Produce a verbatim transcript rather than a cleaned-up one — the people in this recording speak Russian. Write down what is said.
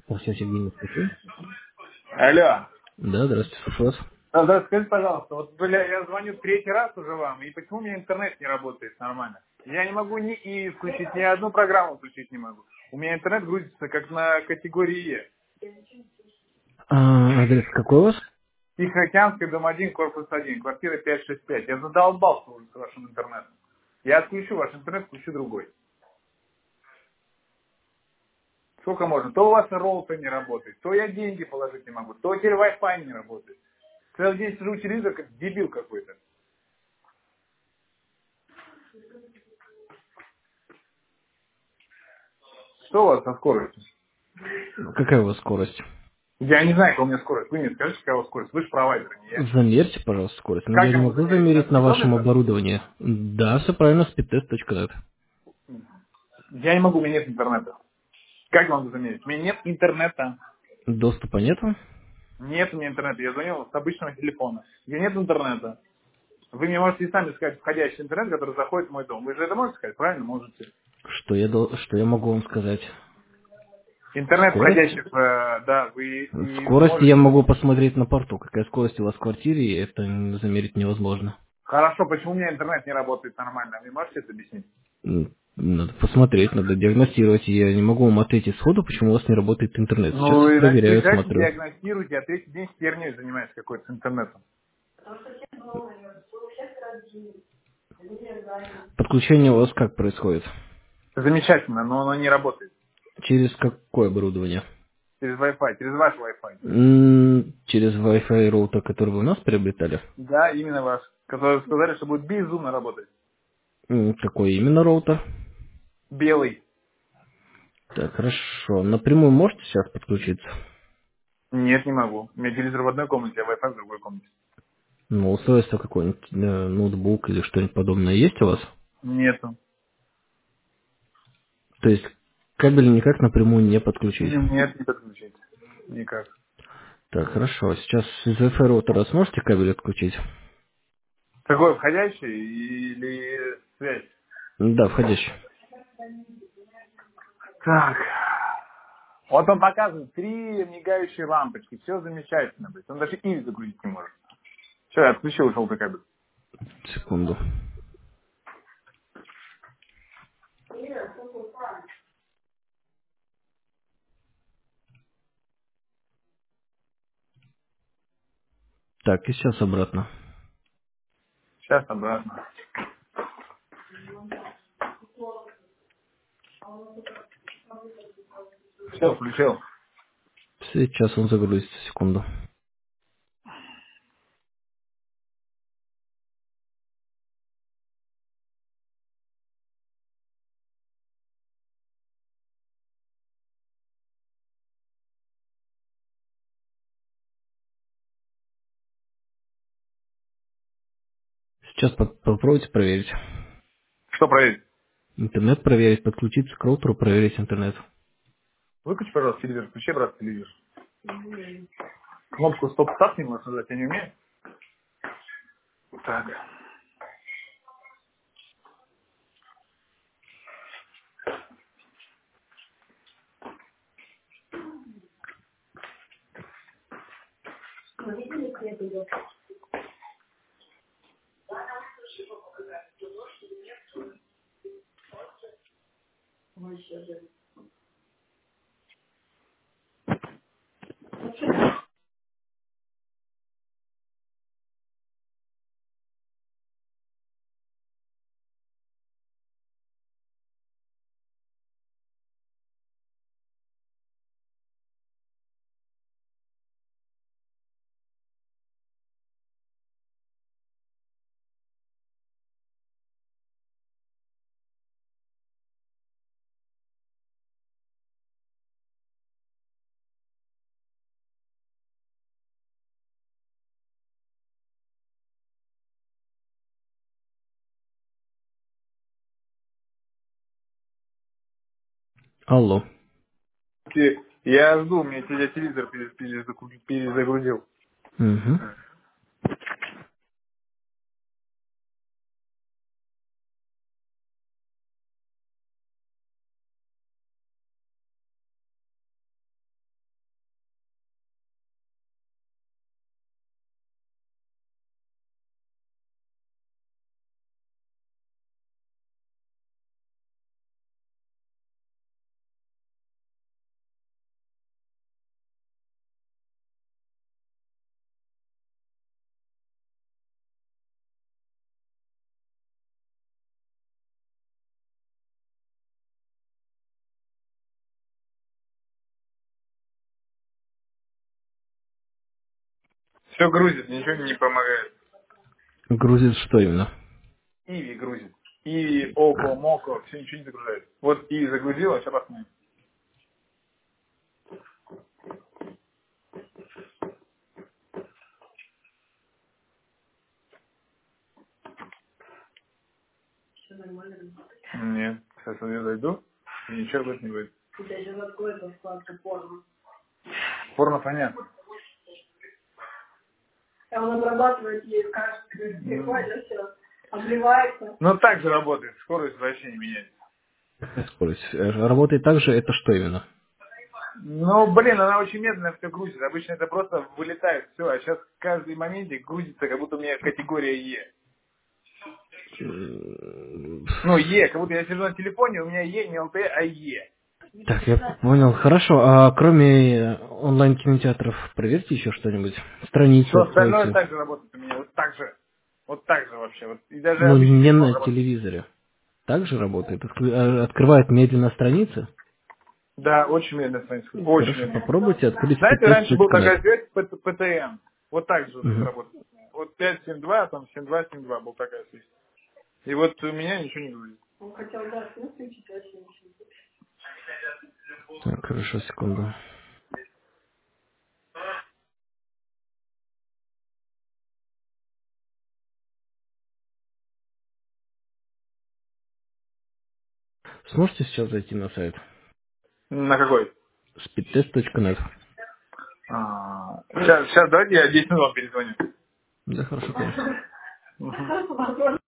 Максим Сергеевич, слушаю. Алло. Да, здравствуйте, слушаю вас. А, да, скажите, пожалуйста, вот, бля, я звоню третий раз уже вам, и почему у меня интернет не работает нормально? Я не могу ни и включить, ни одну программу включить не могу. У меня интернет грузится как на категории Е. А, адрес какой у вас? Тихоокеанский, дом один, корпус один, квартира пятьсот шестьдесят пять. Я задолбался уже с вашим интернетом. Я отключу ваш интернет, включу другой. Сколько можно? То у вас роутер не работает, то я деньги положить не могу, то теперь Wi-Fi не работает. Целый день сижу у телевизора, как дебил какой-то. Что у вас со скоростью? Какая у вас скорость? Я не знаю, какая у меня скорость. Вы мне скажите, какая у вас скорость. Вы же провайдер, не я. Замерьте, пожалуйста, скорость. Но Как я я не могу могу замерить? На замерить на вашем спидометр? оборудовании. Да, все правильно, speedtest точка нет. Я не могу, у меня нет интернета. Как я могу замерить? У меня нет интернета. Доступа нету? Нет у меня интернета. Я звонил с обычного телефона. У меня нет интернета. Вы мне можете и сами сказать входящий интернет, который заходит в мой дом. Вы же это можете сказать, правильно? Можете. Что я, дол- что я могу вам сказать? Интернет Скорость? входящий, в, да, вы и Скорость я можете. могу посмотреть на порту. Какая скорость у вас в квартире, и это замерить невозможно. Хорошо, почему у меня интернет не работает нормально? Вы можете это объяснить? М, Надо посмотреть, надо диагностировать. Я не могу вам ответить сходу, почему у вас не работает интернет. Сейчас Ну, вы проверяю, приезжаете, смотрю. диагностируете, а третий день херней занимаетесь какой-то с интернетом. Подключение у вас как происходит? Замечательно, но оно не работает. Через какое оборудование? Через Wi-Fi, через ваш Wi-Fi. М, Через Wi-Fi роутер, который вы у нас приобретали? Да, именно ваш. Которые сказали, что будет безумно работать. М, Какой именно роутер? Белый. Так, хорошо. Напрямую можете сейчас подключиться? Нет, не могу. У меня телевизор в одной комнате, а Wi-Fi в другой комнате. Ну, устройство какое-нибудь, э, ноутбук или что-нибудь подобное есть у вас? Нету. То есть кабель никак напрямую не подключить. Нет, не подключить. Никак. Так, хорошо. Сейчас из Wi-Fi роутера сможете кабель отключить? Какой, входящий или связь? Да, входящий. Так. Вот он показывает три мигающие лампочки. Все замечательно. Блядь. Он даже их загрузить не может. Все, я отключил желтый кабель. Секунду. Так, и сейчас обратно. Сейчас обратно. Все, включил. Сейчас он загрузится, секунду. Сейчас по- попробуйте проверить. Что проверить? Интернет проверить, подключиться к роутеру, проверить интернет. Выключи, пожалуйста, телевизор. Включи, брат, телевизор. Кнопку стоп-старт не можешь нажать, я не умею. Так. Алло. Те- Я жду, мне те- телевизор пере- перезаку- перезагрузил. Угу. Все грузит, ничего не помогает. Грузит что именно? Иви грузит. Иви, Око, Моко, все ничего не загружает. Вот Иви загрузила, сейчас посмотрим. Все нормально. Нет, сейчас я зайду, и ничего будет не будет. У тебя сейчас откроется вкладка порно. Порно понятно. А он обрабатывает ей каждый приходит, все, обливается. Ну так же работает, скорость вообще не меняется. Скорость. Работает так же, это что именно? Ну, блин, она очень медленно все грузит. Обычно это просто вылетает все, а сейчас каждый моментик грузится, как будто у меня категория Е. Ну, Е, как будто я сижу на телефоне, у меня Е не ЛТ, а Е. Так, я понял. Хорошо. А кроме онлайн-кинотеатров, проверьте еще что-нибудь. Страницу Все остальное откройте. так же работает у меня, вот так же. Вот так же вообще. Вот. И даже Ну, обычный не телефон на работает. телевизоре. Так же работает? Откры- а, Открывает медленно страницы? Да, очень медленно страница. Очень Хорошо, медленно. попробуйте открыть Знаете, раньше был такая speedtest точка net. связь ПТМ. Вот так же Мгм. работает. Вот пять семь два, там семь два семь два был такая связь. И вот у меня ничего не грузит. Он хотел, да, свет включить, вообще ничего. Так, хорошо, секунду. Сможете сейчас зайти на сайт На какой? speedtest точка net? А, сейчас, сейчас, давайте я десять минут вам перезвоню. Да, хорошо, конечно. Мгм. Возможно,